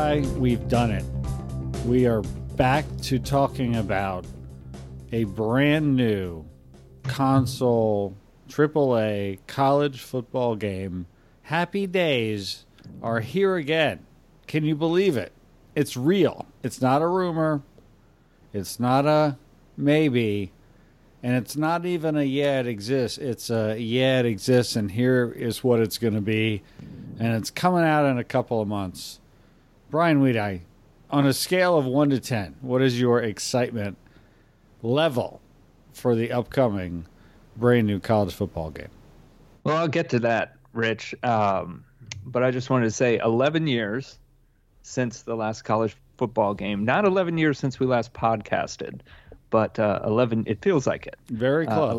Weedi, we've done it. We are back to talking about a brand new console AAA college football game. Happy days are here again. Can you believe it? It's real. It's not a rumor. It's not a maybe. And it's not even a yeah, it exists. It's a yeah, it exists, and here is what it's going to be. And it's coming out in a couple of months. Brian Weedi, on a scale of 1 to 10, what is your excitement level for the upcoming brand new college football game? Well, I'll get to that, Rich. But I just wanted to say 11 years since the last college football game. Not 11 years since we last podcasted, but 11, it feels like it. Very close.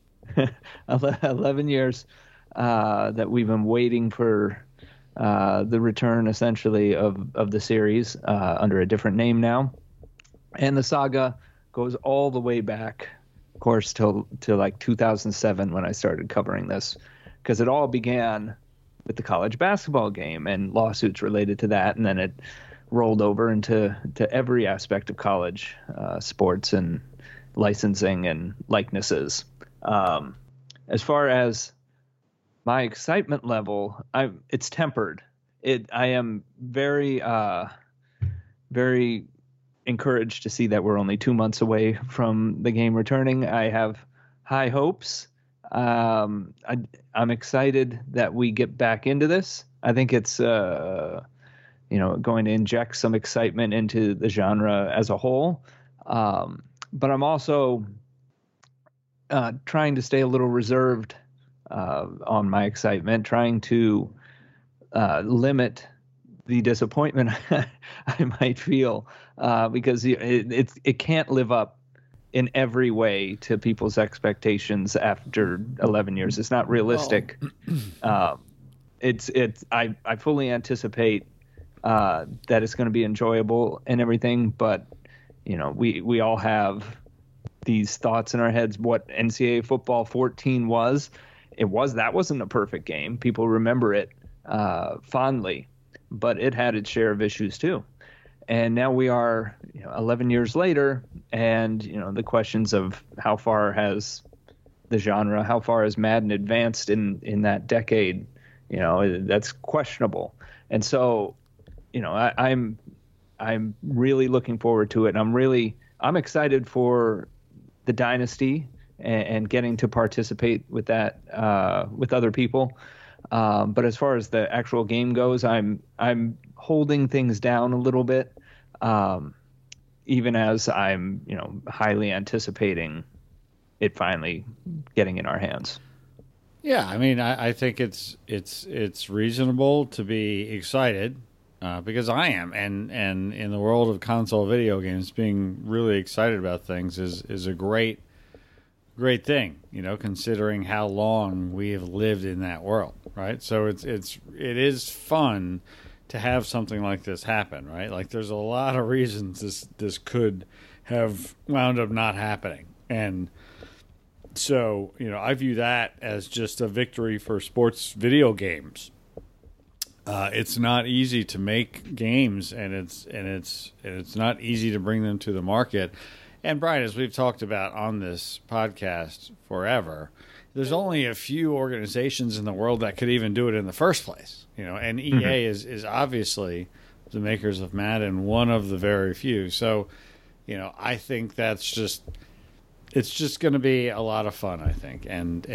11 years that we've been waiting for the return, essentially, of the series under a different name now. And the saga goes all the way back, of course, to like 2007 when I started covering this, because it all began with the college basketball game and lawsuits related to that, and then it rolled over into every aspect of college sports and licensing and likenesses. As far as my excitement level, it's tempered. I am very, very encouraged to see that we're only 2 months away from the game returning. I have high hopes. I'm excited that we get back into this. I think it's going to inject some excitement into the genre as a whole. But I'm also trying to stay a little reserved on my excitement, trying to limit the disappointment I might feel because it can't live up in every way to people's expectations after 11 years. It's not realistic. I fully anticipate that it's going to be enjoyable and everything, but we all have these thoughts in our heads what NCAA football 14 was. That wasn't a perfect game. People remember it fondly, but it had its share of issues too. And now we are 11 years later, and the questions of how far has the genre, how far has Madden advanced in that decade, that's questionable. And so I'm really looking forward to it. And I'm excited for the dynasty and getting to participate with that with other people. But as far as the actual game goes, I'm holding things down a little bit, even as I'm highly anticipating it finally getting in our hands. Yeah, I mean, I think it's reasonable to be excited. Because I am, and in the world of console video games, being really excited about things is a great thing, considering how long we have lived in that world, right? So it is fun to have something like this happen, right? Like there's a lot of reasons this could have wound up not happening, and so I view that as just a victory for sports video games. It's not easy to make games, and it's not easy to bring them to the market. And Brian, as we've talked about on this podcast forever, there's only a few organizations in the world that could even do it in the first place. And EA is obviously the makers of Madden, one of the very few. So, I think it's just going to be a lot of fun, I think, and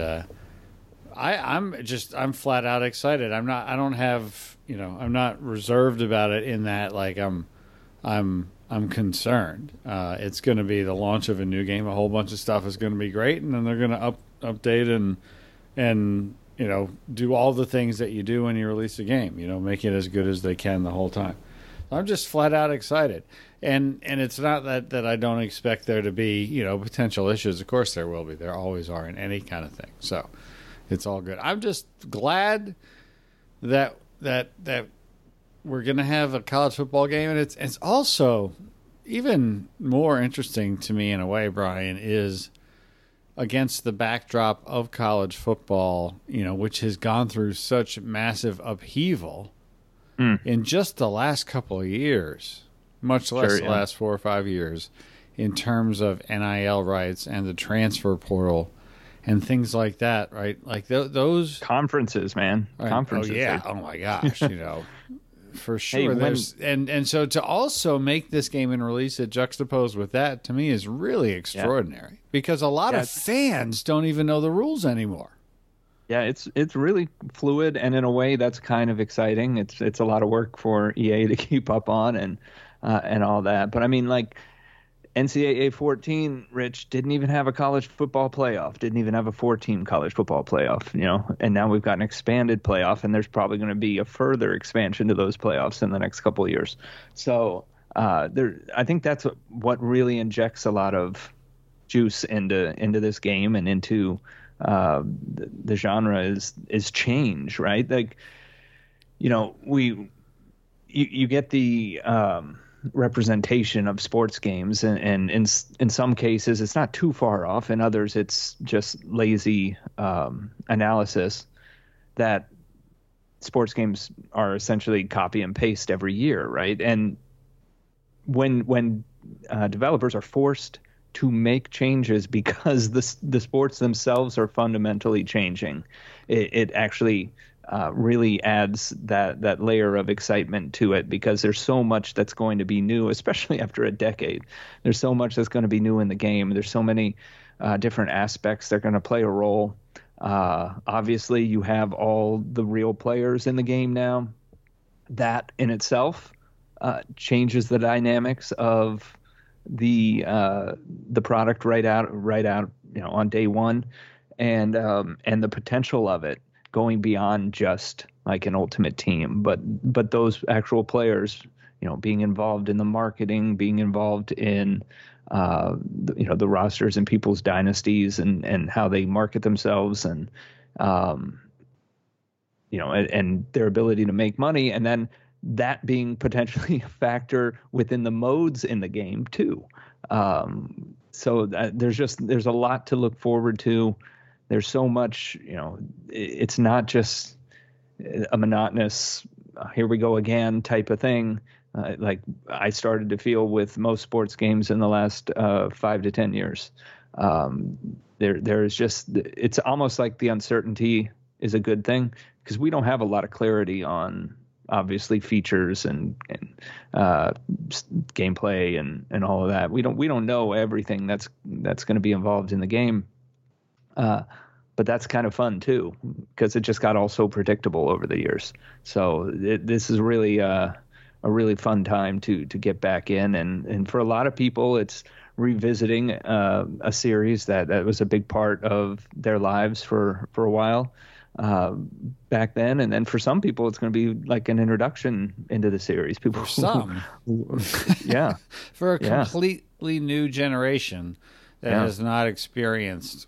I'm flat out excited. I'm not reserved about it in that like I'm concerned. It's going to be the launch of a new game. A whole bunch of stuff is going to be great, and then they're going to update and do all the things that you do when you release a game. Make it as good as they can the whole time. I'm just flat out excited, and it's not that I don't expect there to be potential issues. Of course there will be. There always are in any kind of thing. So. It's all good. I'm just glad that we're going to have a college football game, and it's also even more interesting to me in a way, Brian, is against the backdrop of college football, which has gone through such massive upheaval in just the last couple of years, much less the last 4 or 5 years, in terms of NIL rights and the transfer portal and things like that, right? Like those conferences, man. Right? Conferences. Oh yeah. Oh my gosh. For sure. And so to also make this game and release it juxtaposed with that, to me, is really extraordinary because a lot of fans don't even know the rules anymore. Yeah, it's really fluid, and in a way that's kind of exciting. It's a lot of work for EA to keep up on and all that. But I mean, like, NCAA 14, Rich, didn't even have a college football playoff, didn't even have a 4-team college football playoff, and now we've got an expanded playoff, and there's probably going to be a further expansion to those playoffs in the next couple of years. So I think that's what really injects a lot of juice into this game and into the genre is change, right? Like, you get the representation of sports games, and in some cases it's not too far off. In others, it's just lazy analysis that sports games are essentially copy and paste every year, right? And when developers are forced to make changes because the sports themselves are fundamentally changing, it actually really adds that layer of excitement to it, because there's so much that's going to be new, especially after a decade. There's so much that's going to be new in the game. There's so many different aspects that are going to play a role. Obviously, you have all the real players in the game now. That in itself changes the dynamics of the product right out on day one, and the potential of it going beyond just like an Ultimate Team, but those actual players, being involved in the marketing, being involved in the rosters and people's dynasties and how they market themselves, and and their ability to make money, and then that being potentially a factor within the modes in the game too. So there's a lot to look forward to. There's so much, it's not just a monotonous, here we go again type of thing. Like I started to feel with most sports games in the last 5 to 10 years. There's just, it's almost like the uncertainty is a good thing, because we don't have a lot of clarity on obviously features and gameplay and all of that. We don't know everything that's going to be involved in the game. But that's kind of fun too, because it just got all so predictable over the years. So this is really a really fun time to get back in, and for a lot of people, it's revisiting a series that was a big part of their lives for a while back then, and then for some people, it's going to be like an introduction into the series. People, for some, yeah, for a completely new generation that has not experienced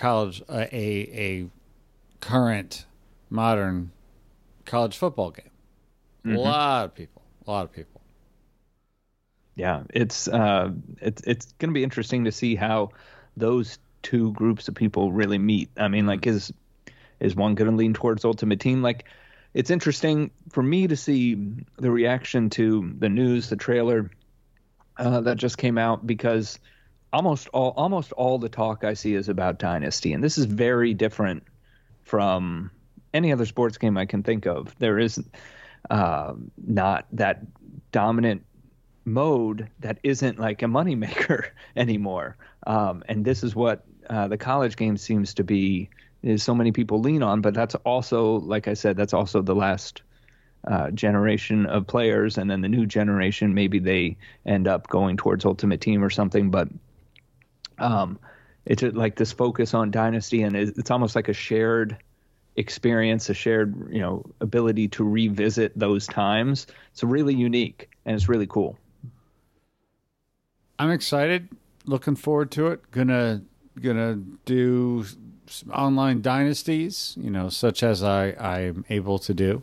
a current modern college football game. Mm-hmm. A lot of people. Yeah, it's going to be interesting to see how those two groups of people really meet. I mean, like, is one going to lean towards Ultimate Team? Like, it's interesting for me to see the reaction to the news, the trailer that just came out, because almost all the talk I see is about Dynasty, and this is very different from any other sports game I can think of. There is not that dominant mode that isn't like a moneymaker anymore, and this is what the college game seems to be. Is so many people lean on, but that's also, like I said, that's also the last generation of players, and then the new generation, maybe they end up going towards Ultimate Team or something, but it's like this focus on Dynasty, and it's almost like a shared experience, a shared, ability to revisit those times. It's really unique, and it's really cool. I'm excited, looking forward to it. Gonna do some online dynasties, such as I'm able to do.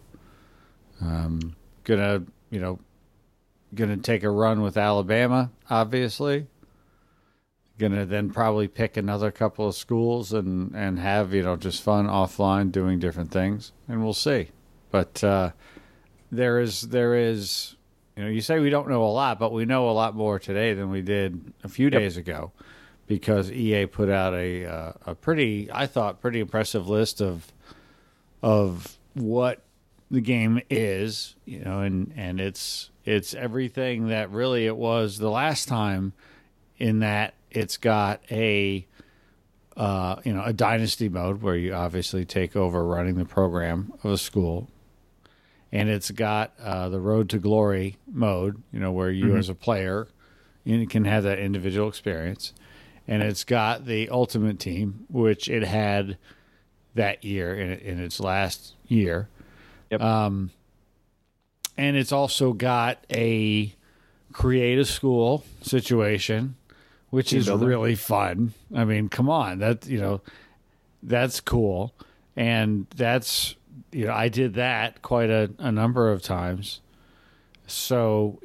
Gonna take a run with Alabama, obviously. Gonna then probably pick another couple of schools and have just fun offline doing different things, and we'll see. But there is, you say we don't know a lot, but we know a lot more today than we did a few days ago, because EA put out a pretty impressive list of what the game is, and it's everything that really it was the last time, in that it's got a dynasty mode where you obviously take over running the program of a school. And it's got the Road to Glory mode, where you as a player, you can have that individual experience. And it's got the Ultimate Team, which it had that year in its last year. Yep. And it's also got a create a school situation, which is really fun. I mean, come on, that's cool. And that's, I did that quite a number of times. So,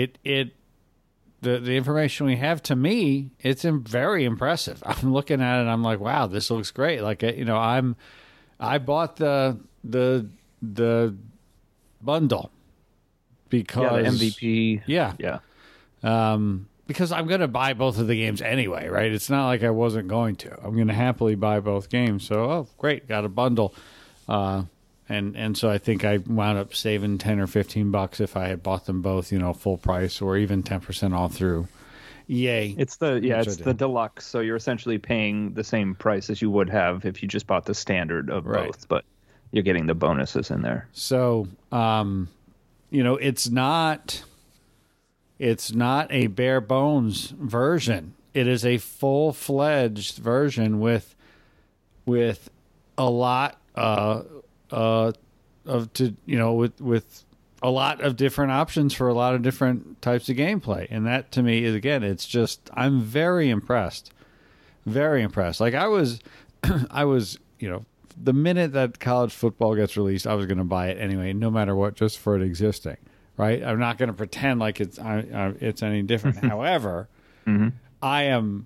the information we have, to me, it's very impressive. I'm looking at it and I'm like, wow, this looks great. Like, I bought the bundle because the MVP. Yeah. Because I'm going to buy both of the games anyway, right? It's not like I wasn't going to. I'm going to happily buy both games. So, great, got a bundle. And so I think I wound up saving $10 or $15 if I had bought them both, full price, or even 10% off through EA. It's the deluxe. So you're essentially paying the same price as you would have if you just bought the standard of both, but you're getting the bonuses in there. So, it's not a bare bones version. It is a full-fledged version with a lot with a lot of different options for a lot of different types of gameplay. And that, to me, is, again, it's just, I'm very impressed. Very impressed. Like, I was, the minute that college football gets released, I was going to buy it anyway, no matter what, just for it existing, right? I'm not going to pretend like it's any different. However, I am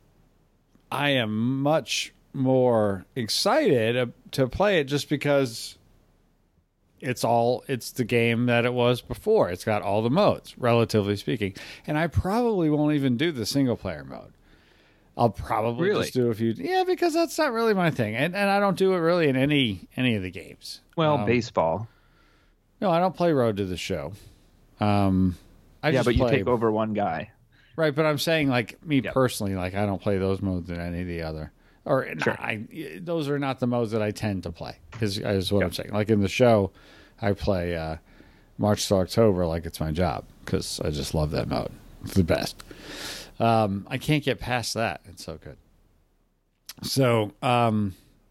much more excited to play it just because it's the game that it was before. It's got all the modes, relatively speaking. And I probably won't even do the single player mode. I'll probably just do a few. Yeah, because that's not really my thing. And I don't do it really in any of the games. Well, baseball. No, I don't play Road to the Show. You take over one guy. Right, but I'm saying, like, me personally, like, I don't play those modes in any of the other. Or those are not the modes that I tend to play, is what I'm saying. Like, in the show, I play March to October like it's my job, because I just love that mode. It's the best. I can't get past that. It's so good. So, and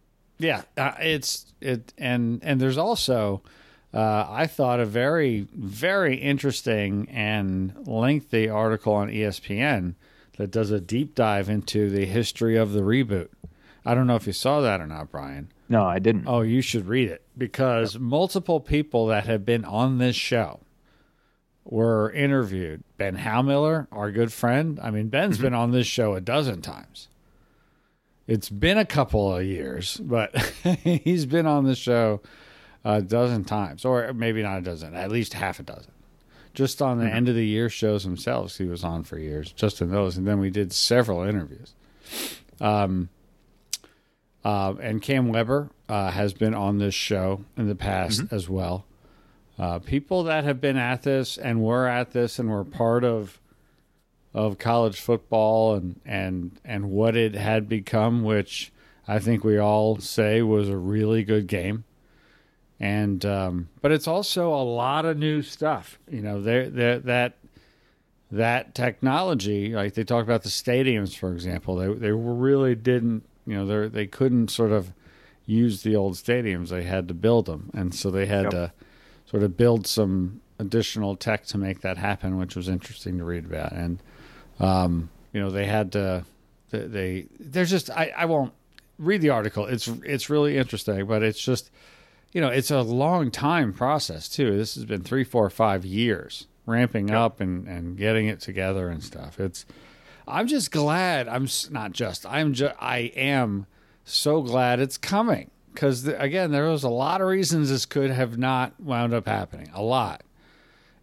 there's also, I thought, a very, very interesting and lengthy article on ESPN that does a deep dive into the history of the reboot. I don't know if you saw that or not, Brian. No, I didn't. Oh, you should read it, because multiple people that have been on this show were interviewed. Ben Howmiller, our good friend. I mean, Ben's been on this show a dozen times. It's been a couple of years, but he's been on the show a dozen times, or maybe not a dozen, at least half a dozen. Just on the end of the year shows themselves, he was on for years, just in those. And then we did several interviews. And Cam Weber has been on this show in the past as well. People that have been at this and were at this and were part of college football and what it had become, which I think we all say was a really good game. And but it's also a lot of new stuff. That technology, like they talk about the stadiums, for example, they really didn't. They couldn't sort of use the old stadiums. They had to build them, and so they had to sort of build some additional tech to make that happen, which was interesting to read about. And they had to. There's just I won't read the article. It's really interesting, but it's just it's a long time process too. This has been 3, 4, 5 years ramping up and getting it together and stuff. I'm just glad. I am so glad it's coming, because again, there was a lot of reasons this could have not wound up happening. A lot.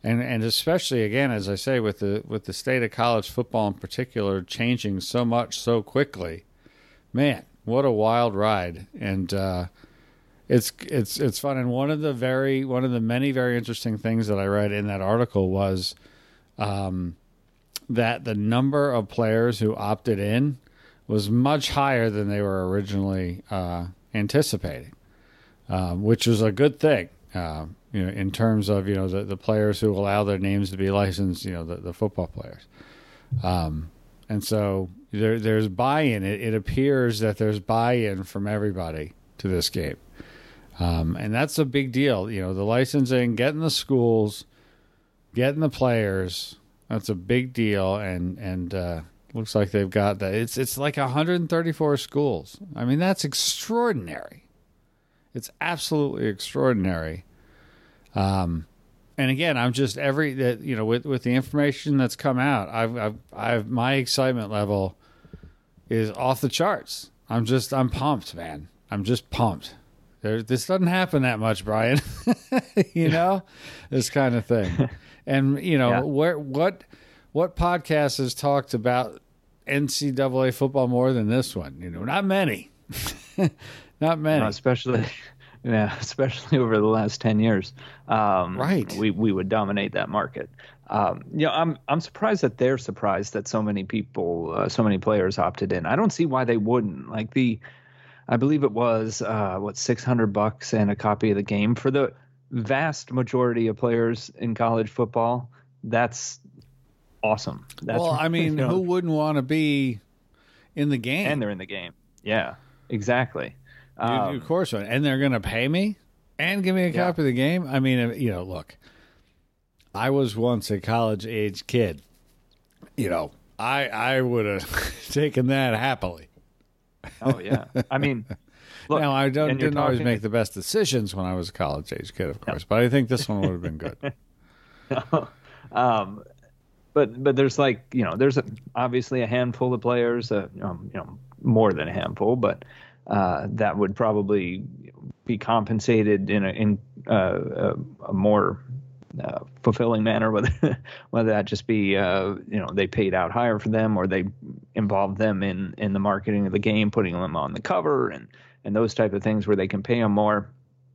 and especially again, as I say, with the state of college football in particular changing so much so quickly, man, what a wild ride. And it's fun. And one of the many very interesting things that I read in that article was that the number of players who opted in was much higher than they were originally anticipating, which was a good thing. In terms of the players who allow their names to be licensed, the football players, and so there's buy-in. It appears that there's buy-in from everybody to this game, and that's a big deal. The licensing, getting the schools, getting the players. That's a big deal, and looks like they've got that. It's like 134 schools. I mean, that's extraordinary. It's absolutely extraordinary. And again, I'm just with the information that's come out, I've my excitement level is off the charts. I'm pumped, man. I'm just pumped. This doesn't happen that much, Brian. This kind of thing. And what podcast has talked about NCAA football more than this one? Not many. Not many. No, especially over the last 10 years. Right. We would dominate that market. I'm surprised that they're surprised that so many people, so many players opted in. I don't see why they wouldn't. I believe it was $600 and a copy of the game for the vast majority of players in college football. That's awesome. Who wouldn't want to be in the game? And they're in the game. Yeah, exactly. Of course, and they're going to pay me and give me a copy of the game. I mean, look, I was once a college-age kid. I would have taken that happily. Oh yeah, I mean, look, now I didn't always make the best decisions when I was a college-age kid, of course, but I think this one would have been good. But there's there's obviously a handful of players, more than a handful, but that would probably be compensated in a more fulfilling manner, whether that just be they paid out higher for them, or they involved them in the marketing of the game, putting them on the cover and those type of things where they can pay them more.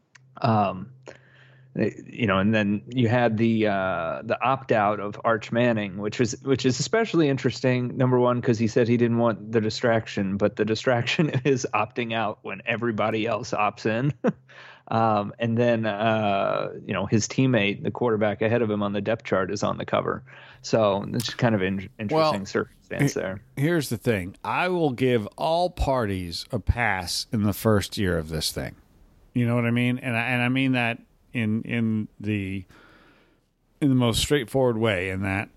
And then you had the opt out of Arch Manning, which is especially interesting. Number one, because he said he didn't want the distraction, but the distraction is opting out when everybody else opts in. And then his teammate, the quarterback ahead of him on the depth chart, is on the cover. So it's kind of interesting circumstance there. Here's the thing: I will give all parties a pass in the first year of this thing. You know what I mean? And I mean that in the most straightforward way, in that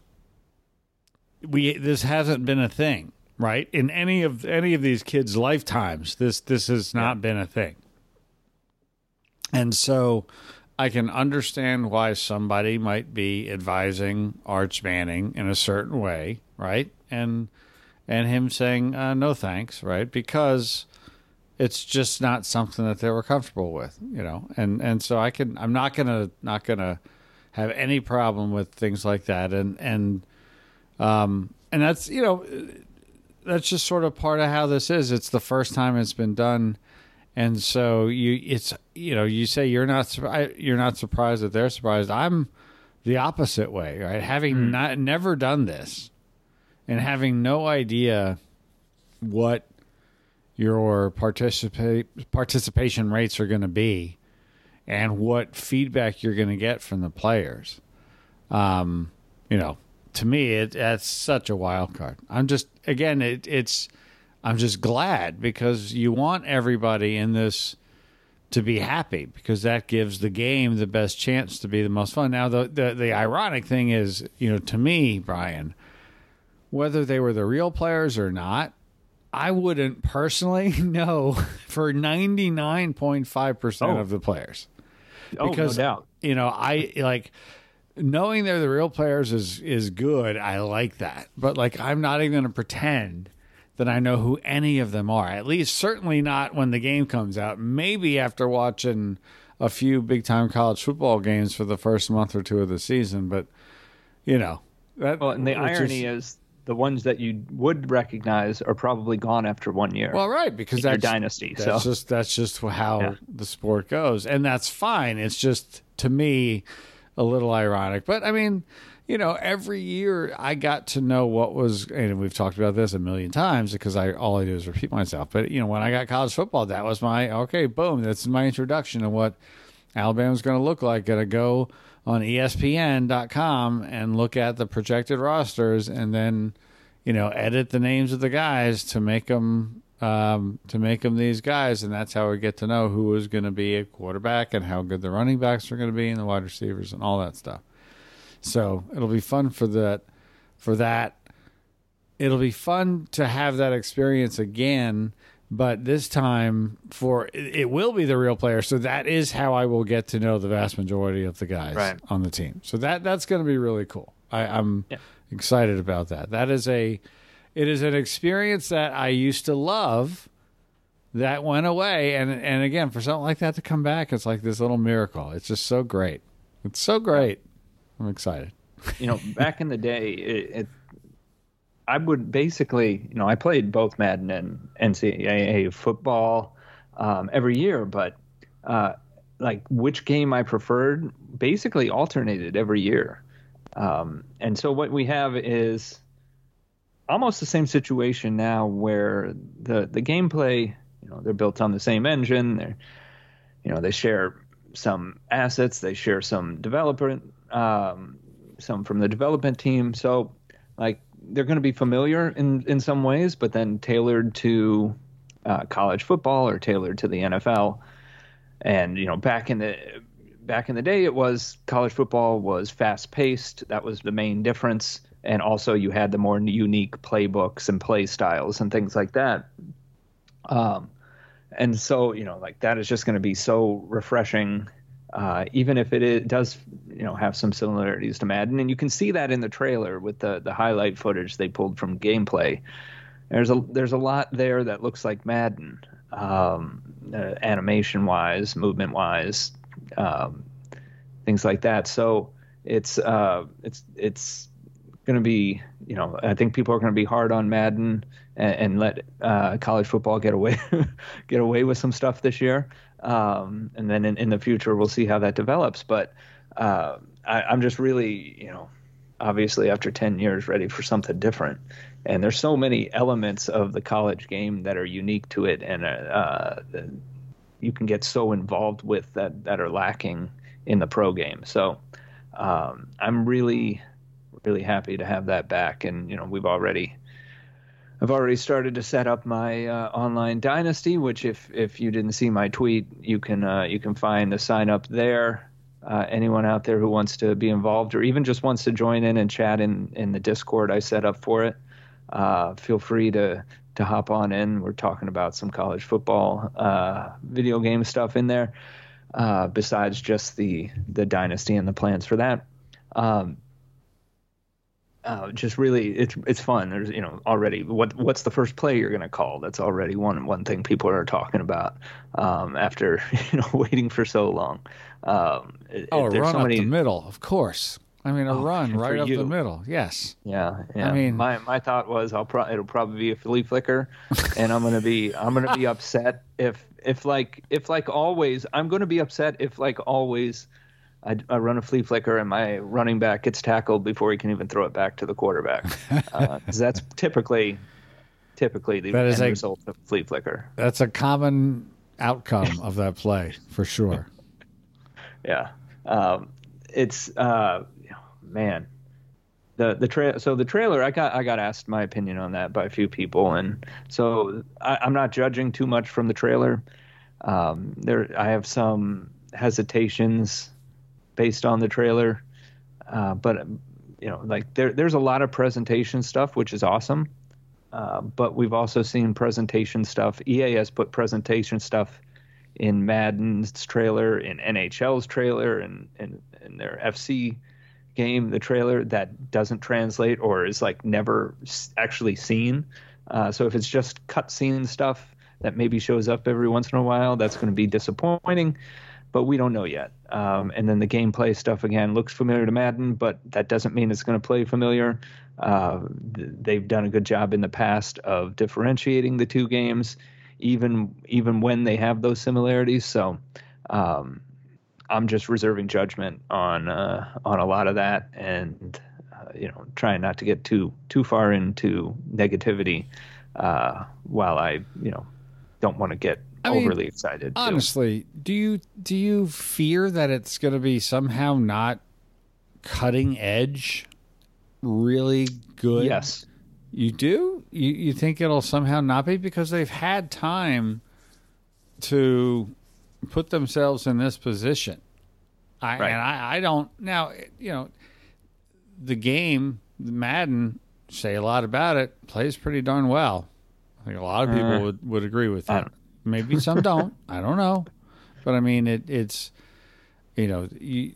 this hasn't been a thing, right? In any of these kids' lifetimes, this has not been a thing. And so I can understand why somebody might be advising Arch Manning in a certain way, right? And him saying no thanks, right? Because it's just not something that they were comfortable with, And so I'm not gonna have any problem with things like that, and that's that's just sort of part of how this is. It's the first time it's been done, and so you say you're not surprised that they're surprised. I'm the opposite way, right? Having never done this, and having no idea what your participation rates are going to be and what feedback you're going to get from the players. To me, that's such a wild card. I'm just glad, because you want everybody in this to be happy, because that gives the game the best chance to be the most fun. Now, the ironic thing is, to me, Brian, whether they were the real players or not, I wouldn't personally know for 99.5% of the players. Because, no doubt. I knowing they're the real players is good. I like that. But I'm not even going to pretend that I know who any of them are. At least certainly not when the game comes out. Maybe after watching a few big time college football games for the first month or two of the season, but and the irony is the ones that you would recognize are probably gone after 1 year. Well, right, because that's dynasty. That's just how the sport goes, and that's fine. It's just, to me, a little ironic. But I mean, every year I got to know what was, and we've talked about this a million times because all I do is repeat myself. But when I got college football, that was boom, that's my introduction to what Alabama's going to look like. Going to go on ESPN.com and look at the projected rosters, and then edit the names of the guys to make them these guys, and that's how we get to know who is going to be a quarterback and how good the running backs are going to be and the wide receivers and all that stuff. So it'll be fun for that. It'll be fun to have that experience again, but this time it will be the real players. So that is how I will get to know the vast majority of the guys on the team. So that's going to be really cool. I'm excited about that. It is an experience that I used to love that went away. And again, for something like that to come back, it's like this little miracle. It's just so great. It's so great. I'm excited. Back in the day, I would basically, I played both Madden and NCAA football every year, but like which game I preferred basically alternated every year. And so what we have is almost the same situation now where the gameplay, they're built on the same engine. They share some assets, they share some some from the development team. So like they're going to be familiar in some ways, but then tailored to college football or tailored to the NFL. And, back in the day, it was college football was fast paced. That was the main difference. And also you had the more unique playbooks and play styles and things like that. And so, like that is just going to be so refreshing, even if it does, have some similarities to Madden. And you can see that in the trailer with the highlight footage they pulled from gameplay. There's a lot there that looks like Madden, animation wise, movement wise, things like that. So it's going to be, I think people are going to be hard on Madden and let college football get away with some stuff this year. And then in the future, we'll see how that develops. But I'm just really, obviously after 10 years, ready for something different. And there's so many elements of the college game that are unique to it, and you can get so involved with that are lacking in the pro game. So I'm really, really happy to have that back. And I've already started to set up my online dynasty, which if you didn't see my tweet, you can find the sign up there. Anyone out there who wants to be involved or even just wants to join in and chat in the Discord I set up for it, feel free to hop on in. We're talking about some college football video game stuff in there, besides just the dynasty and the plans for that. Just really, it's fun. There's already what's the first play you're going to call? That's already one thing people are talking about after waiting for so long. A run up the middle, of course. I mean, a run right up the middle. Yes. Yeah. I mean, my thought was it'll probably be a flea flicker, and I'm gonna be upset if like always. I'm gonna be upset if like always. I run a flea flicker and my running back gets tackled before he can even throw it back to the quarterback. 'Cause that's typically the end result of flea flicker. That's a common outcome of that play for sure. Yeah. It's man. The trailer, I got asked my opinion on that by a few people, and so I'm not judging too much from the trailer. I have some hesitations based on the trailer, but like there's a lot of presentation stuff, which is awesome. But we've also seen presentation stuff. EA has put presentation stuff in Madden's trailer, in NHL's trailer, and in their FC game, the trailer that doesn't translate or is like never actually seen. So if it's just cutscene stuff that maybe shows up every once in a while, that's going to be disappointing. but we don't know yet. And then the gameplay stuff again looks familiar to Madden, but that doesn't mean it's going to play familiar. They've done a good job in the past of differentiating the two games, even when they have those similarities. So I'm just reserving judgment on a lot of that, and trying not to get too far into negativity while I don't want to get overly excited. Honestly, do you fear that it's going to be somehow not cutting edge, really good? Yes. You do? You think it'll somehow not be, because they've had time to put themselves in this position. I don't now. The game, Madden, say a lot about it, plays pretty darn well. I think a lot of people would agree with that. Maybe some don't. I don't know, but I mean, it's the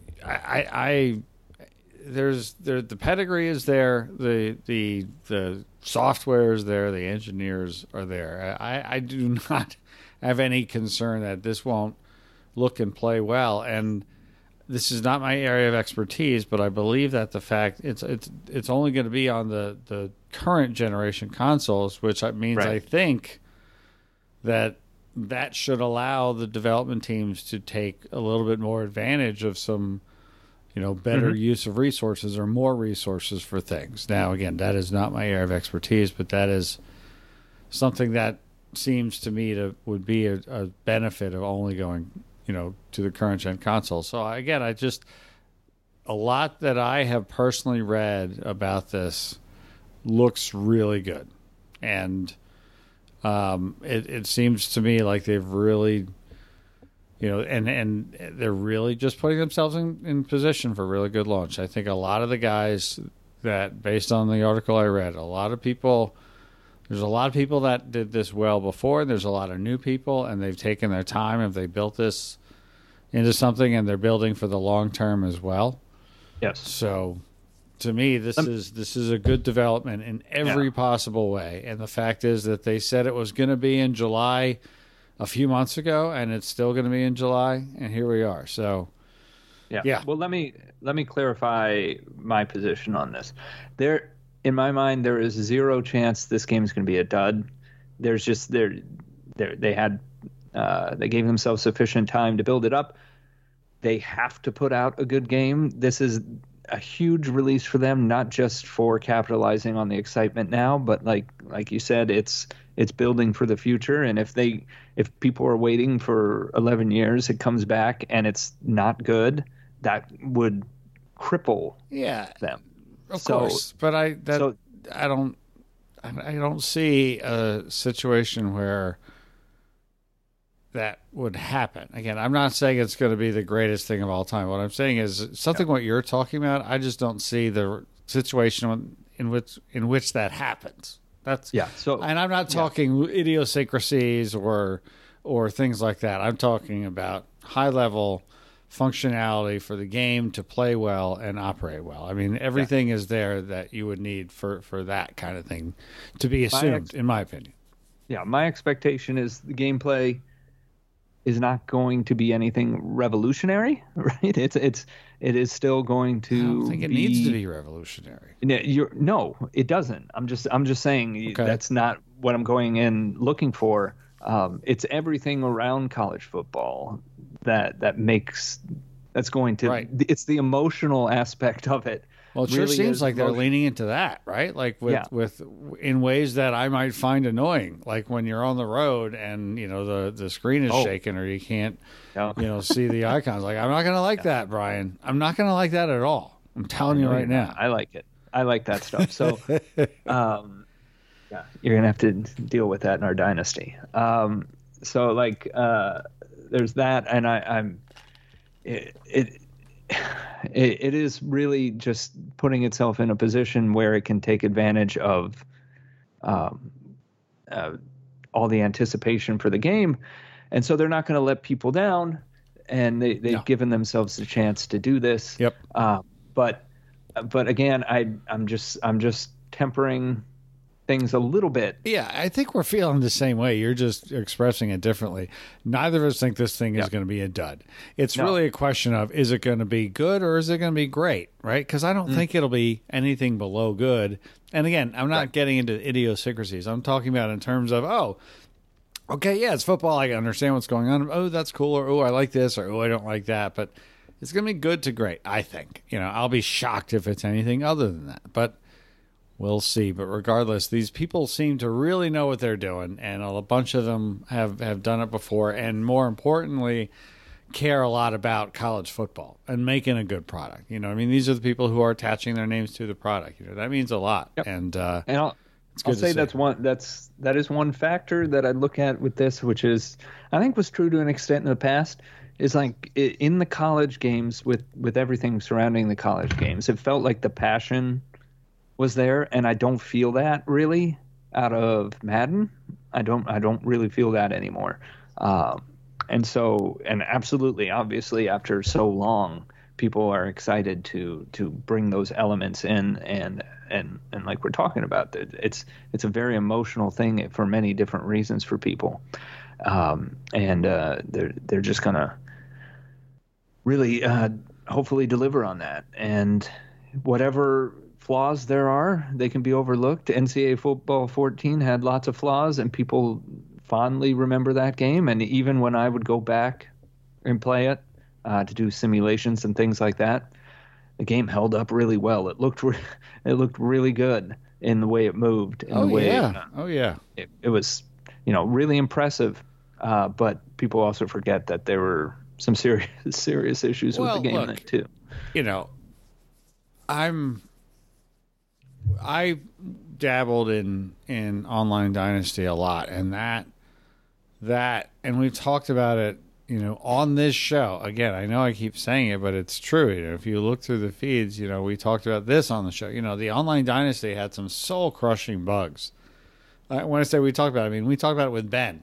pedigree is there, the software is there, the engineers are there. I do not have any concern that this won't look and play well, and this is not my area of expertise, but I believe that the fact it's only going to be on the current generation consoles, which means I think that should allow the development teams to take a little bit more advantage of some, better use of resources or more resources for things. Now, again, that is not my area of expertise, but that is something that seems to me would be a benefit of only going, to the current gen console. So again, a lot that I have personally read about this looks really good. And it seems to me like they've really, and they're really just putting themselves in position for a really good launch. I think a lot of the guys that, based on the article I read, there's a lot of people that did this well before. There's a lot of new people, and they've taken their time and they built this into something, and they're building for the long term as well. Yes. So to me, this is a good development in every possible way. And the fact is that they said it was going to be in July a few months ago, and it's still going to be in July, and here we are. So yeah. Well, let me clarify my position on this. In my mind, there is zero chance this game is going to be a dud. There's just they gave themselves sufficient time to build it up. They have to put out a good game. This is a huge release for them, not just for capitalizing on the excitement now, but like you said, it's building for the future. And if people are waiting for 11 years, it comes back and it's not good, that would cripple them. Of course, but I don't see a situation where that would happen. Again, I'm not saying it's going to be the greatest thing of all time. What I'm saying is something what you're talking about. I just don't see the situation in which that happens. So, and I'm not talking idiosyncrasies or things like that. I'm talking about high level functionality for the game to play well and operate well. I mean, everything is there that you would need for that kind of thing to be assumed, in my opinion. Yeah, my expectation is the gameplay is not going to be anything revolutionary, right? It is still going to. I don't think it needs to be revolutionary. No, it doesn't. I'm just saying that's not what I'm going in looking for. It's everything around college football that's going to. Right. It's the emotional aspect of it. Well, it sure seems like they're leaning into that, right? Like with in ways that I might find annoying, like when you're on the road and the screen is shaking or you can't see the icons. Like, I'm not going to like that, Brian. I'm not going to like that at all. I'm telling you right now. I like it. I like that stuff. So, you're gonna have to deal with that in our dynasty. There's that, and it is really just putting itself in a position where it can take advantage of all the anticipation for the game, and so they're not going to let people down, and they've given themselves a chance to do this. Yep. But again, I'm just tempering things a little bit. Yeah, I think we're feeling the same way. You're just expressing it differently. Neither of us think this thing is going to be a dud. It's really a question of, is it going to be good or is it going to be great, right? Because I don't think it'll be anything below good. And again, I'm not getting into idiosyncrasies. I'm talking about in terms of, okay, yeah, it's football. I understand what's going on. Oh, that's cool. Or, oh, I like this. Or, oh, I don't like that. But it's going to be good to great, I think. I'll be shocked if it's anything other than that. But we'll see. But regardless, these people seem to really know what they're doing. And a bunch of them have done it before. And more importantly, care a lot about college football and making a good product. These are the people who are attaching their names to the product. That means a lot. Yep. And I'll say that is one factor that I look at with this, which is, I think was true to an extent in the past, is like in the college games with everything surrounding the college games, it felt like the passion was there, and I don't feel that really out of Madden. I don't really feel that anymore. And absolutely, obviously, after so long, people are excited to bring those elements in, and like we're talking about, it's a very emotional thing for many different reasons for people, and they're just gonna really hopefully deliver on that, and whatever flaws there are, they can be overlooked. NCAA Football 14 had lots of flaws, and people fondly remember that game. And even when I would go back and play it to do simulations and things like that, the game held up really well. It looked really good in the way it moved. It was really impressive. But people also forget that there were some serious issues with the game too. I dabbled in Online Dynasty a lot, and that and we've talked about it, on this show. Again, I know I keep saying it, but it's true. If you look through the feeds, we talked about this on the show. The Online Dynasty had some soul-crushing bugs. When I say we talked about it, I mean we talked about it with Ben.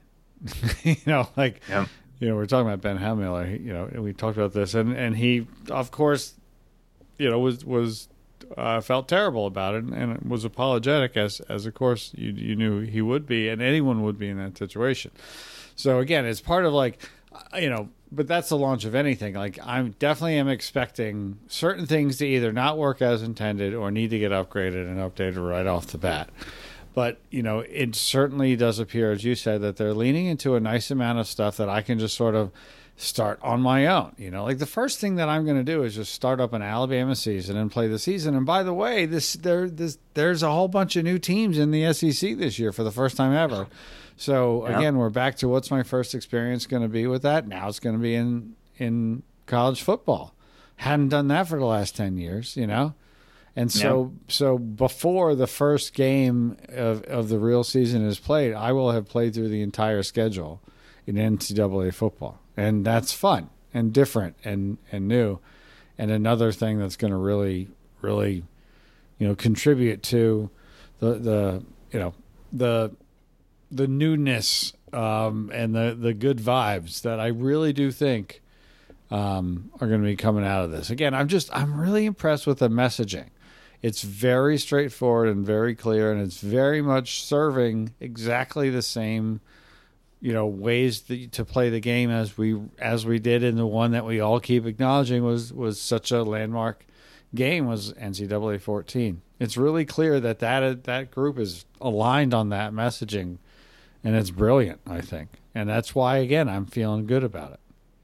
We're talking about Ben Hellmuller. We talked about this, and he, of course, was felt terrible about it and was apologetic, as of course you knew he would be, and anyone would be in that situation. So again, it's part of but that's the launch of anything. I definitely am expecting certain things to either not work as intended or need to get upgraded and updated right off the bat. But, it certainly does appear, as you said, that they're leaning into a nice amount of stuff that I can just sort of start on my own. The first thing that I'm going to do is just start up an Alabama season and play the season. And by the way, there's a whole bunch of new teams in the SEC this year for the first time ever. So again, we're back to what's my first experience going to be with that. Now it's going to be in college football. Hadn't done that for the last 10 years, And so before the first game of the real season is played, I will have played through the entire schedule in NCAA football. And that's fun and different and new. And another thing that's going to really, really, contribute to the newness and the good vibes that I really do think are going to be coming out of this. Again, I'm really impressed with the messaging. It's very straightforward and very clear, and it's very much serving exactly the same ways to play the game as we did in the one that we all keep acknowledging was such a landmark game, was NCAA 14. It's really clear that group is aligned on that messaging, and it's brilliant, I think. And that's why, again, I'm feeling good about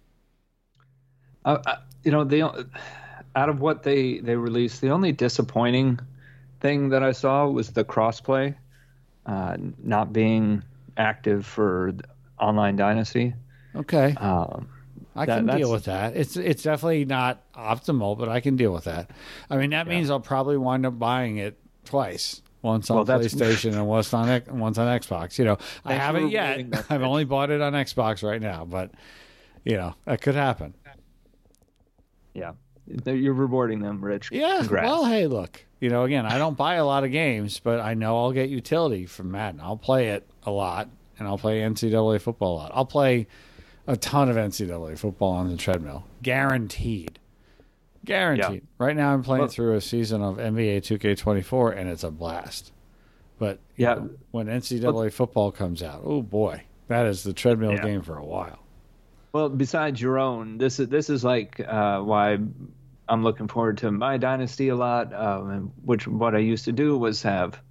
it. Out of what they released, the only disappointing thing that I saw was the crossplay not being active for Online Dynasty. Okay. I can deal with that. It's definitely not optimal, but I can deal with that. I mean, that means I'll probably wind up buying it twice. Once on PlayStation and once on Xbox. I haven't yet. I've only bought it on Xbox right now, but that could happen. Yeah. You're rewarding them, Rich. Yeah. Congrats. Well, hey, look. Again, I don't buy a lot of games, but I know I'll get utility from Madden. I'll play it a lot, and I'll play NCAA football a lot. I'll play a ton of NCAA football on the treadmill. Guaranteed. Yeah. Right now I'm playing through a season of NBA 2K24, and it's a blast. But Yeah. when NCAA football comes out, oh boy, that is the treadmill game for a while. Well, besides your own, this is like why I'm looking forward to my dynasty a lot. Which what I used to do was have,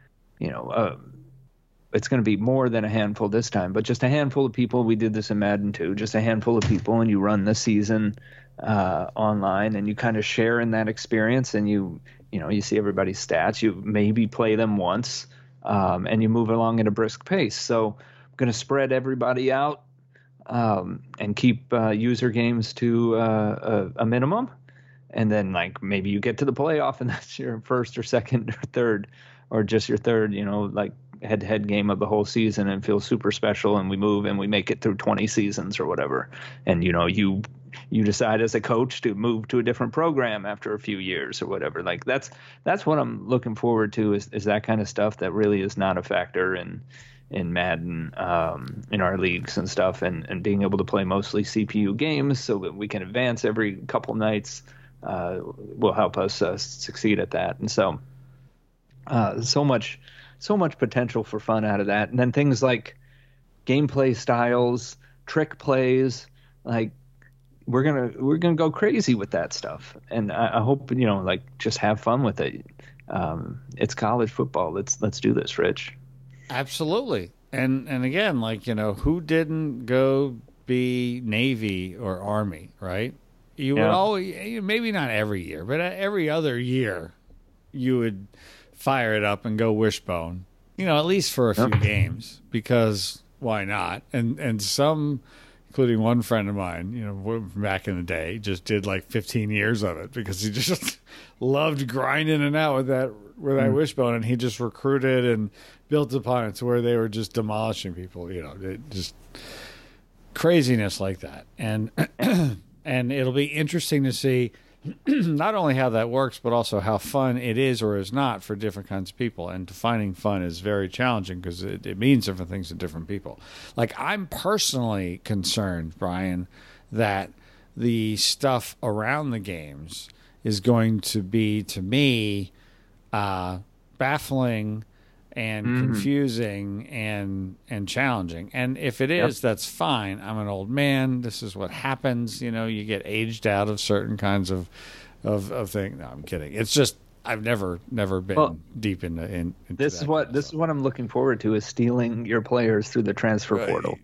it's going to be more than a handful this time, but just a handful of people. We did this in Madden too, just a handful of people, and you run the season online, and you kind of share in that experience, and you see everybody's stats. You maybe play them once, and you move along at a brisk pace. So I'm going to spread everybody out. And keep user games to a minimum, and then like maybe you get to the playoff and that's your first or second or third, or just your third, like head-to-head game of the whole season, and feels super special. And we move and we make it through 20 seasons or whatever. And you decide as a coach to move to a different program after a few years or whatever. Like that's what I'm looking forward to is that kind of stuff that really is not a factor in Madden, in our leagues and stuff, and being able to play mostly CPU games so that we can advance every couple nights will help us succeed at that. And so so much potential for fun out of that. And then things like gameplay styles, trick plays, like we're gonna go crazy with that stuff. And I hope just have fun with it. It's college football. Let's do this, Rich. Absolutely. And again, who didn't go be Navy or Army, right? You would always, maybe not every year, but every other year, you would fire it up and go wishbone, at least for a few games, because why not? And some, including one friend of mine, back in the day, just did like 15 years of it because he just loved grinding it out with that wishbone, and he just recruited and built upon it to where they were just demolishing people, just craziness like that. And and it'll be interesting to see not only how that works, but also how fun it is or is not for different kinds of people. And defining fun is very challenging because it means different things to different people. Like, I'm personally concerned, Brian, that the stuff around the games is going to be, to me, baffling and confusing and challenging. And if it is, that's fine. I'm an old man. This is what happens. You get aged out of certain kinds of things. No, I'm kidding. It's just I've never been deep into this. Is what I'm looking forward to, is stealing your players through the transfer portal.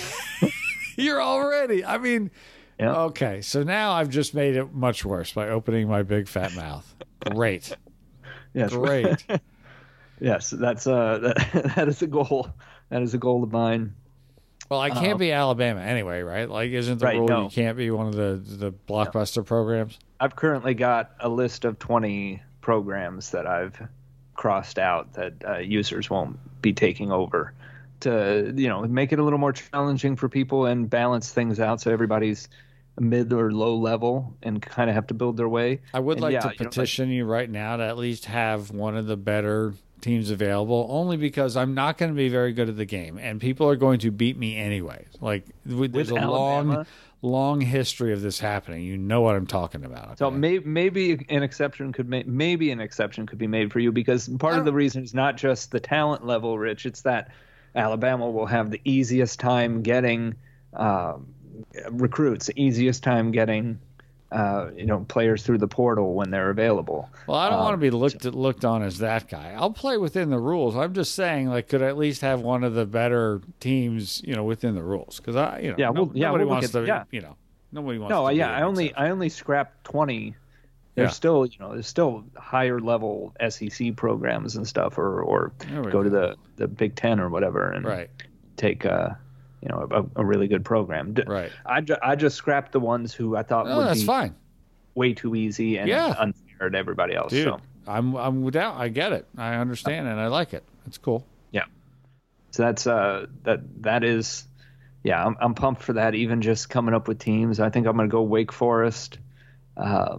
You're already. I mean, okay. So now I've just made it much worse by opening my big fat mouth. Great. Yes. Great. Yes, that is a goal. That is a goal of mine. Well, I can't be Alabama anyway, right? Like, isn't the rule you can't be one of the blockbuster programs? I've currently got a list of 20 programs that I've crossed out that users won't be taking over to, make it a little more challenging for people and balance things out so everybody's mid or low level and kind of have to build their way. I would like to petition you right now to at least have one of the better teams available, only because I'm not going to be very good at the game and people are going to beat me anyway. Like, there's a long history of this happening. You know what I'm talking about. Okay? So maybe an exception could be made for you, because part of the reason is not just the talent level, Rich. It's that Alabama will have the easiest time getting recruits, the easiest time getting players through the portal when they're available. Well, I don't want to be looked on as that guy. I'll play within the rules. I'm just saying, like, could I at least have one of the better teams, within the rules? Because nobody wants to. No, I only scrapped 20. There's still higher level SEC programs and stuff, or go to the Big Ten or whatever and take a really good program. Right. I just scrapped the ones who I thought would be fine. Way too easy and unfair to everybody else. Dude, so I'm without. I get it. I understand and I like it. It's cool. Yeah. So that's that is. Yeah, I'm pumped for that. Even just coming up with teams, I think I'm going to go Wake Forest. I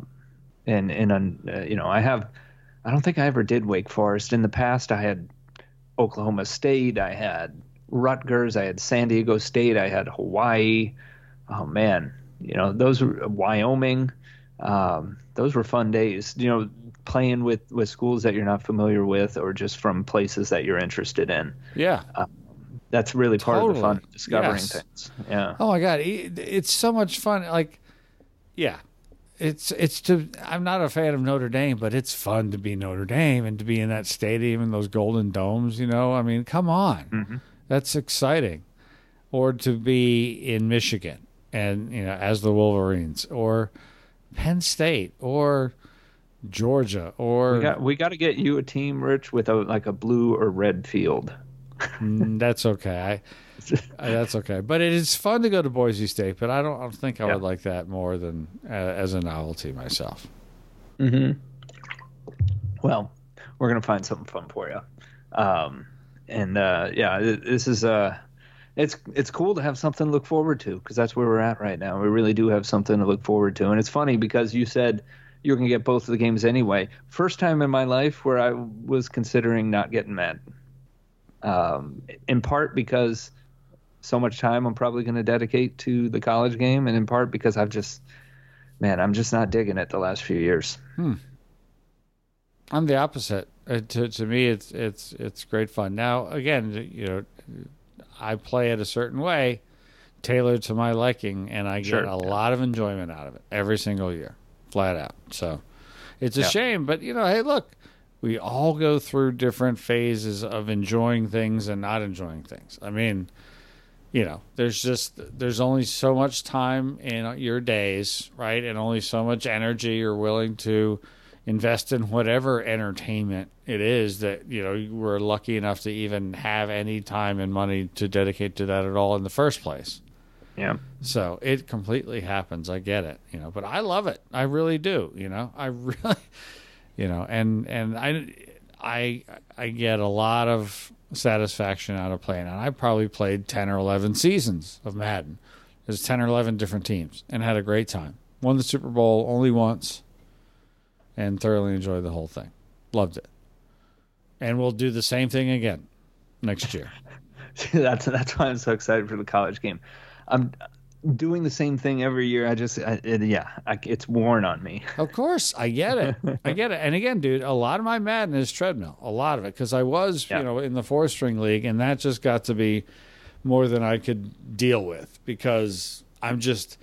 don't think I ever did Wake Forest. In the past, I had Oklahoma State, I had Rutgers, I had San Diego State, I had Hawaii. Oh man, those were Wyoming. Those were fun days. playing with schools that you're not familiar with, or just from places that you're interested in. Yeah. That's really part of the fun of discovering Yes. things. Yeah. Oh my God, it's so much fun. Like, yeah, I'm not a fan of Notre Dame, but it's fun to be Notre Dame and to be in that stadium and those golden domes. You know, I mean, come on, that's exciting. Or to be in Michigan and as the Wolverines, or Penn State, or Georgia, or We got to get you a team, Rich, with a blue or red field. That's okay. That's okay. But it is fun to go to Boise State, but I don't think I would like that more than as a novelty myself. Mm-hmm. Well, we're gonna find something fun for you. This is it's cool to have something to look forward to, because that's where we're at right now. We really do have something to look forward to, and it's funny because you said you're gonna get both of the games anyway. First time in my life where I was considering not getting Madden. In part because so much time I'm probably going to dedicate to the college game, and in part because I'm just not digging it the last few years. I'm the opposite. To me, it's great fun. Now, again, I play it a certain way, tailored to my liking, and I get a lot of enjoyment out of it every single year, flat out. So it's a shame, but hey, look. We all go through different phases of enjoying things and not enjoying things. I mean, there's only so much time in your days, right? And only so much energy you're willing to invest in whatever entertainment it is that, we're lucky enough to even have any time and money to dedicate to that at all in the first place. Yeah. So it completely happens. I get it, but I love it. I really do. I really... and I get a lot of satisfaction out of playing. And I probably played 10 or 11 seasons of Madden. There's 10 or 11 different teams and had a great time. Won the Super Bowl only once and thoroughly enjoyed the whole thing. Loved it. And we'll do the same thing again next year. That's why I'm so excited for the college game. I'm doing the same thing every year. It's worn on me. Of course, I get it. And again, dude, a lot of my Madden is treadmill. A lot of it, because I was, in the 4-string league, and that just got to be more than I could deal with, because I'm just,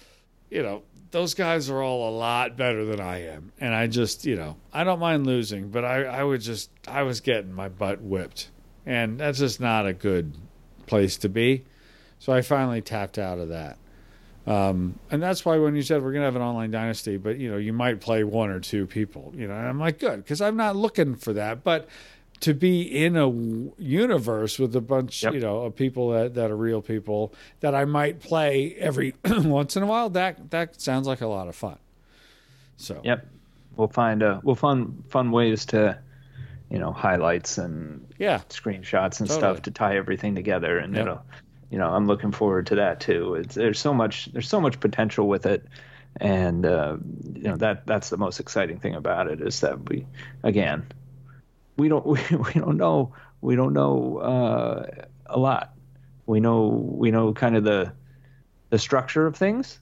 those guys are all a lot better than I am, and I just, I don't mind losing, but I was getting my butt whipped, and that's just not a good place to be. So I finally tapped out of that. And that's why when you said we're going to have an online dynasty, but, you might play one or two people, and I'm like, good, because I'm not looking for that. But to be in a universe with a bunch, of people that are real people that I might play every once in a while, that sounds like a lot of fun. So, yep, we'll find fun ways to, highlights and screenshots and stuff to tie everything together, and I'm looking forward to that too. There's so much potential with it, and that's the most exciting thing about it, is that we don't know a lot. We know kind of the structure of things,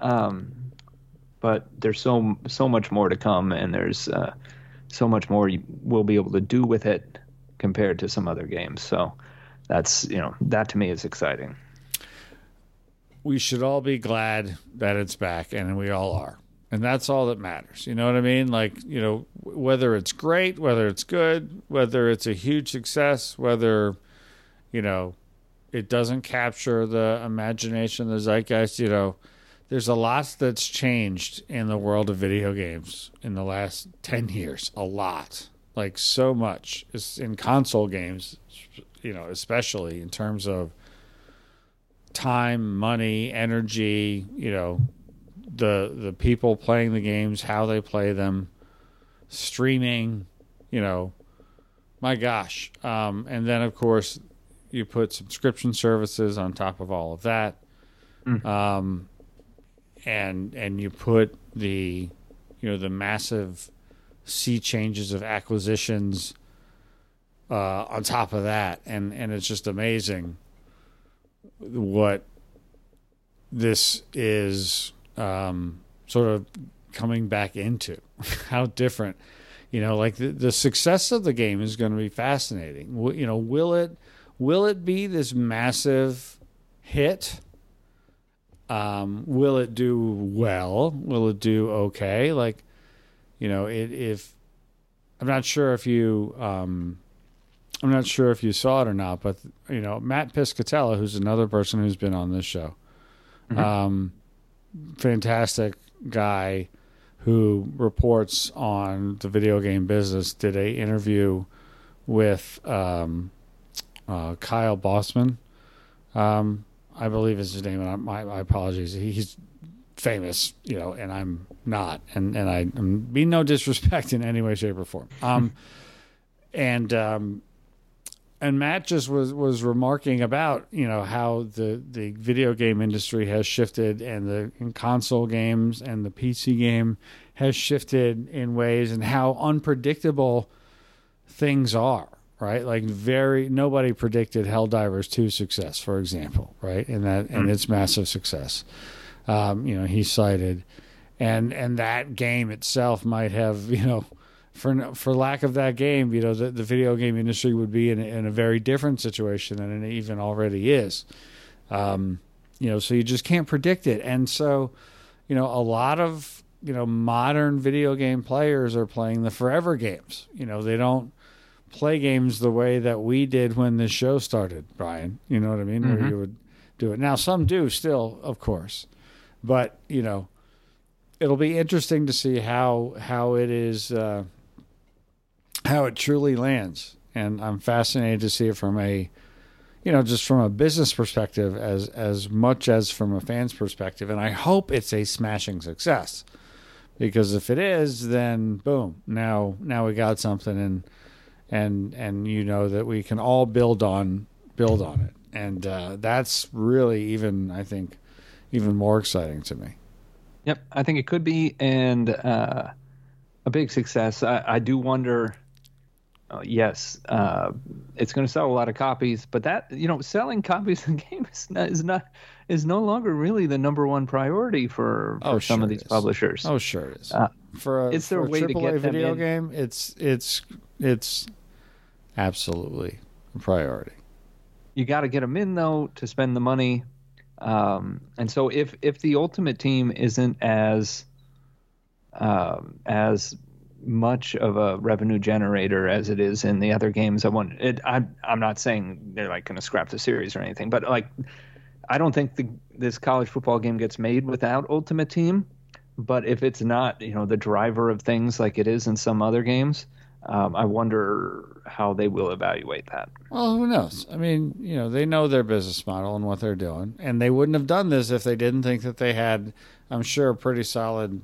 but there's so much more to come, and there's so much more we'll be able to do with it compared to some other games. So that's, that to me is exciting. We should all be glad that it's back, and we all are. And that's all that matters. You know what I mean? Like, whether it's great, whether it's good, whether it's a huge success, whether, it doesn't capture the imagination, the zeitgeist, there's a lot that's changed in the world of video games in the last 10 years. A lot. Like, so much. It's in console games, especially in terms of time, money, energy, the people playing the games, how they play them, streaming, my gosh. And then, of course, you put subscription services on top of all of that. And you put the massive sea changes of acquisitions on top of that, and it's just amazing what this is sort of coming back into. How different. Like the success of the game is going to be fascinating. Will it be this massive hit? Will it do well? Will it do okay? If I'm not sure if you saw it or not, but Matt Piscatella, who's another person who's been on this show, fantastic guy who reports on the video game business, did a interview with Kyle Bossman, I believe is his name. And my apologies. He's famous, and I'm not, and I'm being no disrespect in any way, shape, or form. And Matt just was remarking about how the video game industry has shifted, and the console games and the PC game has shifted in ways, and how unpredictable things are. Right, like nobody predicted Helldivers 2 success, for example, right, and its massive success. He cited, and that game itself might have, for lack of that game, the video game industry would be in a very different situation than it even already is. So you just can't predict it. And so, a lot of, modern video game players are playing the forever games. They don't play games the way that we did when this show started, Brian. You know what I mean? Where you would do it. Now, some do still, of course. But, it'll be interesting to see how it is, how it truly lands. And I'm fascinated to see it from just from a business perspective as much as from a fan's perspective. And I hope it's a smashing success, because if it is, then boom, now we got something, and that we can all build on it. And that's really even more exciting to me. Yep, I think it could be, and a big success. I do wonder. Yes, it's going to sell a lot of copies, but that selling copies of the game is no longer really the number one priority for some of these publishers. Oh, sure it is. It's their way to get video game. It's absolutely a priority. You got to get them in though to spend the money. And so if the Ultimate Team isn't as much of a revenue generator as it is in the other games, I'm not saying they're like going to scrap the series or anything, but I don't think this college football game gets made without Ultimate Team. But if it's not, the driver of things like it is in some other games, I wonder how they will evaluate that. Well, who knows? I mean, they know their business model and what they're doing, and they wouldn't have done this if they didn't think that they had, I'm sure, a pretty solid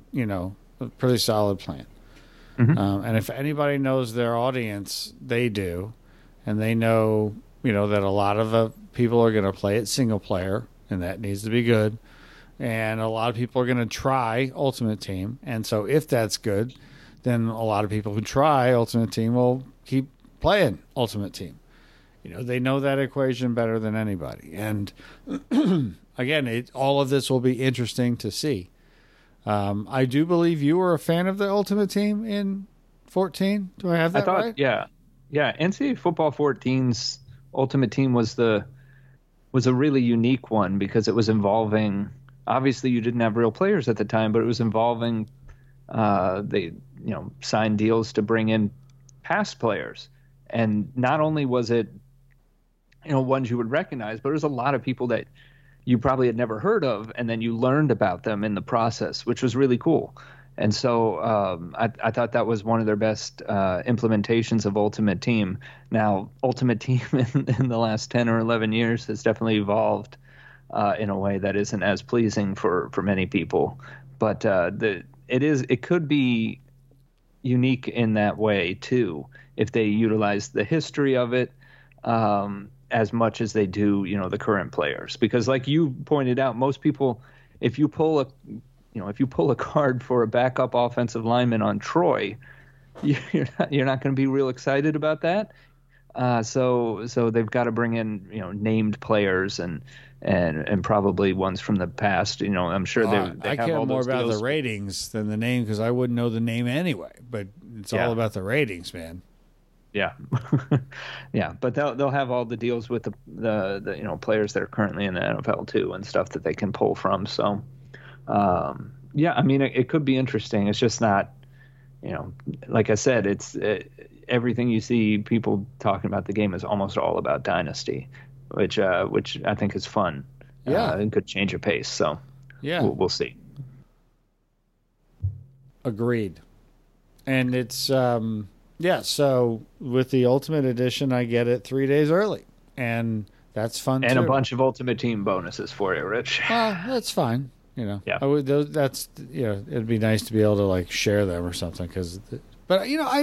plan. And if anybody knows their audience, they do, and they know, that a lot of people are going to play it single player, and that needs to be good, and a lot of people are going to try Ultimate Team, and so if that's good, then a lot of people who try Ultimate Team will keep playing Ultimate Team. They know that equation better than anybody. And again, all of this will be interesting to see. I do believe you were a fan of the Ultimate Team in 14. Do I have that right? Yeah. NCAA Football 14's Ultimate Team was a really unique one because it was involving. Obviously, you didn't have real players at the time, but it was involving. They signed deals to bring in past players, and not only was it ones you would recognize, but there was a lot of people that you probably had never heard of, and then you learned about them in the process, which was really cool. And so I thought that was one of their best implementations of Ultimate Team. Now, Ultimate Team in the last 10 or 11 years has definitely evolved in a way that isn't as pleasing for many people, but it could be unique in that way too, if they utilize the history of it as much as they do, the current players. Because like you pointed out, most people, if you pull a card for a backup offensive lineman on Troy, you're not going to be real excited about that. So they've got to bring in named players and probably ones from the past. I'm sure they I have care all more those about deals. the ratings than the name, because I wouldn't know the name anyway. But it's all about the ratings, man. Yeah, yeah, but they'll have all the deals with the players that are currently in the NFL too, and stuff that they can pull from. So, yeah, I mean, it could be interesting. It's just not, like I said, it's everything you see people talking about the game is almost all about Dynasty, which I think is fun. Yeah, and could change a pace. So, yeah, we'll see. Agreed, and it's. Yeah, so with the Ultimate Edition, I get it 3 days early, and that's fun and too. A bunch of Ultimate Team bonuses for you, Rich. Well, that's fine. Yeah, it'd be nice to be able to like share them or something. But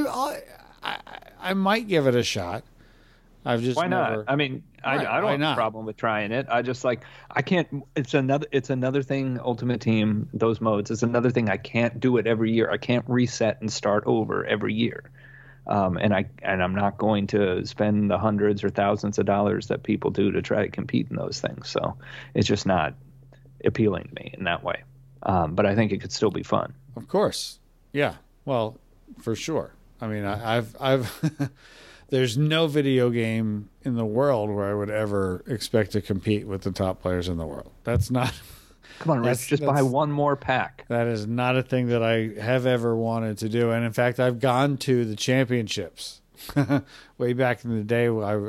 I might give it a shot. I've just why not? I mean, I don't have a problem with trying it. I just I can't. It's another thing. Ultimate Team, those modes. It's another thing. I can't do it every year. I can't reset and start over every year. And I'm not going to spend the hundreds or thousands of dollars that people do to try to compete in those things. So it's just not appealing to me in that way. But I think it could still be fun. Of course. Yeah. Well, for sure. I mean, I've there's no video game in the world where I would ever expect to compete with the top players in the world. That's not. Come on, Rich, just buy one more pack. That is not a thing that I have ever wanted to do. And in fact, I've gone to the championships way back in the day when I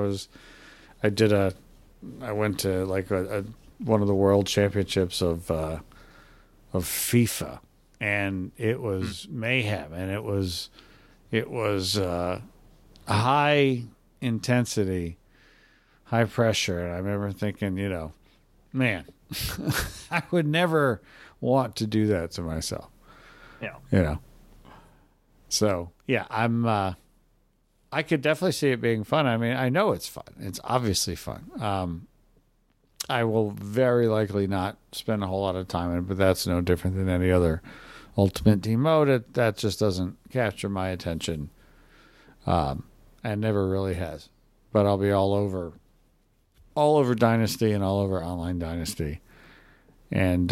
went to like one of the world championships of FIFA, and it was mayhem, and it was high intensity, high pressure. And I remember thinking, man, I would never want to do that to myself. Yeah. So yeah, I could definitely see it being fun. I mean, I know it's fun. It's obviously fun. I will very likely not spend a whole lot of time in it, but that's no different than any other Ultimate Team mode. That just doesn't capture my attention. And never really has. But I'll be all over Dynasty and all over Online Dynasty, and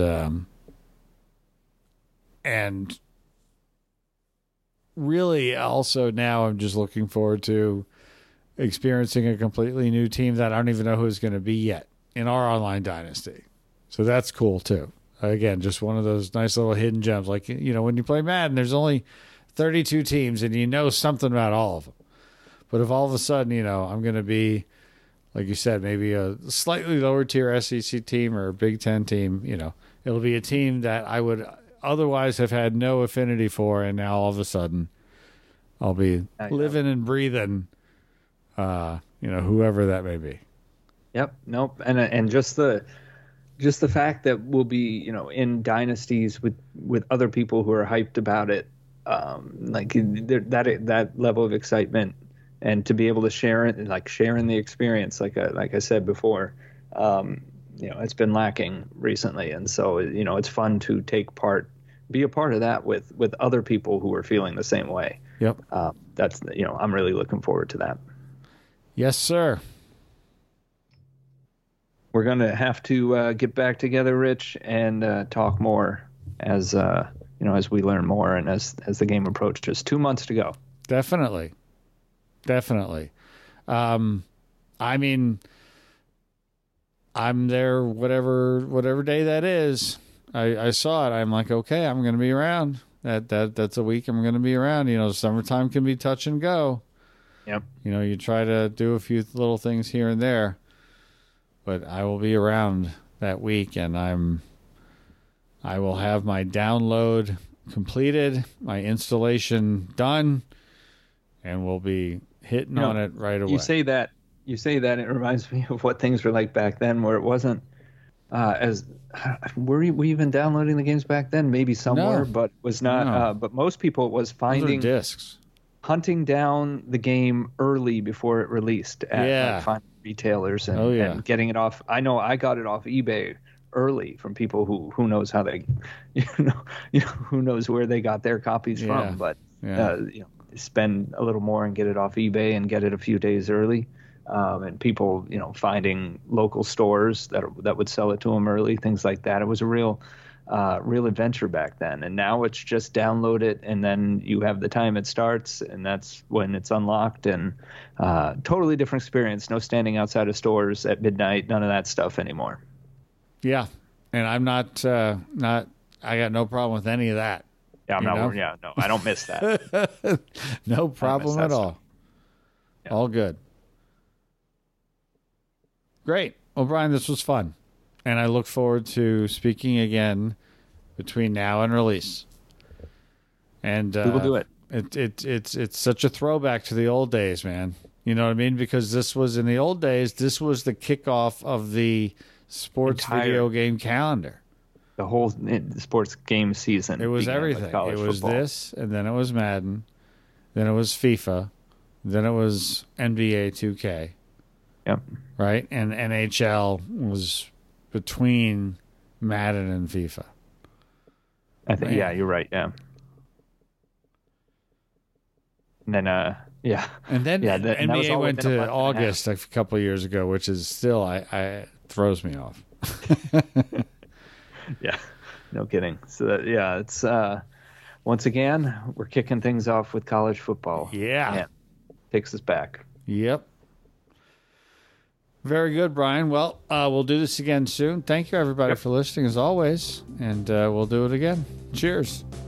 really also now I'm just looking forward to experiencing a completely new team that I don't even know who it's going to be yet in our Online Dynasty. So that's cool too. Again, just one of those nice little hidden gems. Like, when you play Madden, there's only 32 teams and you know something about all of them. But if all of a sudden, I'm going to be, like you said, maybe a slightly lower tier SEC team or a Big Ten team, it'll be a team that I would otherwise have had no affinity for, and now all of a sudden I'll be living and breathing, whoever that may be. Yep. Nope. And just the fact that we'll be, in dynasties with other people who are hyped about it, like that level of excitement. And to be able to share it, like sharing the experience, like I said before, it's been lacking recently, and so it's fun to be a part of that with other people who are feeling the same way. Yep. That's I'm really looking forward to that. Yes, sir. We're gonna have to get back together, Rich, and talk more as as we learn more and as the game approaches. 2 months to go. Definitely. I mean, I'm there whatever day that is. I saw it. I'm like, okay, I'm going to be around. That's a week I'm going to be around. Summertime can be touch and go. Yep. You try to do a few little things here and there, but I will be around that week, and I will have my download completed, my installation done, and we'll be hitting on it right away. You say that, it reminds me of what things were like back then, where it wasn't were we even downloading the games back then? Maybe somewhere, but was not. No. But most people was finding discs, hunting down the game early before it released at finding retailers and getting it off. I know I got it off eBay early from people who knows how they, who knows where they got their copies from, but spend a little more and get it off eBay and get it a few days early. And people, finding local stores that would sell it to them early, things like that. It was a real real adventure back then. And now it's just download it, and then you have the time it starts, and that's when it's unlocked. And totally different experience. No standing outside of stores at midnight. None of that stuff anymore. Yeah, and I'm not. I got no problem with any of that. Yeah, no, I don't miss that. No problem at all. Yeah. All good. Great. Well, Brian, this was fun. And I look forward to speaking again between now and release. And we will do it. It's such a throwback to the old days, man. You know what I mean? Because this was, in the old days, this was the kickoff of the sports video game calendar. The whole sports game season. It was everything. It was football. This, and then it was Madden, then it was FIFA, then it was NBA 2K. Yep. Right? And NHL was between Madden and FIFA. I think, yeah, you're right. Yeah. And then, And then NBA went to August a couple of years ago, which is still, I throws me off. Yeah, no kidding. So it's once again we're kicking things off with college football. Yeah, takes us back. Yep. Very good, Brian. Well, we'll do this again soon. Thank you, everybody, for listening as always, and we'll do it again. Cheers.